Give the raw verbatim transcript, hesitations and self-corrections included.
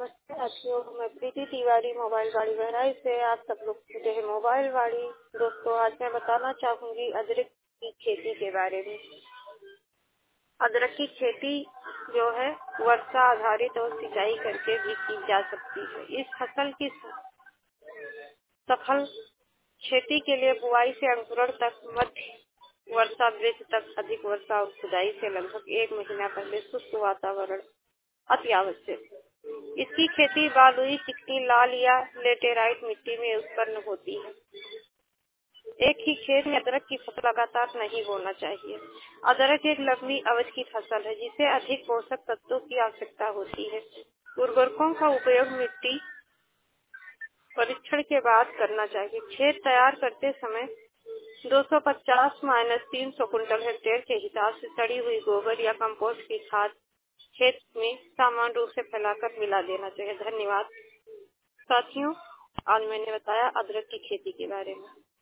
नमस्ते साथियों, मैं प्रीति तिवारी मोबाइल वाड़ी बहराइच से आप सब लोग सुनते हैं मोबाइल वाड़ी। दोस्तों, आज मैं बताना चाहूंगी अदरक की खेती के बारे में। अदरक की खेती जो है वर्षा आधारित और सिंचाई करके भी की जा सकती है। इस फसल की सफल खेती के लिए बुआई से अंकुरण तक मध्य वर्षा वृक्ष तक अधिक वर्षा और खुदाई से लगभग एक महीना पहले शुष्क वातावरण अति आवश्यक है। इसकी खेती बालुई, चिकनी, लाल या लेटेराइट मिट्टी में उत्पन्न होती है। एक ही खेत में अदरक की फसल लगातार नहीं बोना चाहिए। अदरक एक लंबी अवधि की फसल है जिसे अधिक पोषक तत्वों की आवश्यकता होती है। उर्वरकों का उपयोग मिट्टी परीक्षण के बाद करना चाहिए। खेत तैयार करते समय दो सौ पचास माइनस तीन सौ कुंटल हेक्टेयर के हिसाब से सड़ी हुई गोबर या कंपोस्ट की खाद खेत में समान रूप से फैलाकर मिला देना चाहिए। धन्यवाद साथियों, आज मैंने बताया अदरक की खेती के बारे में।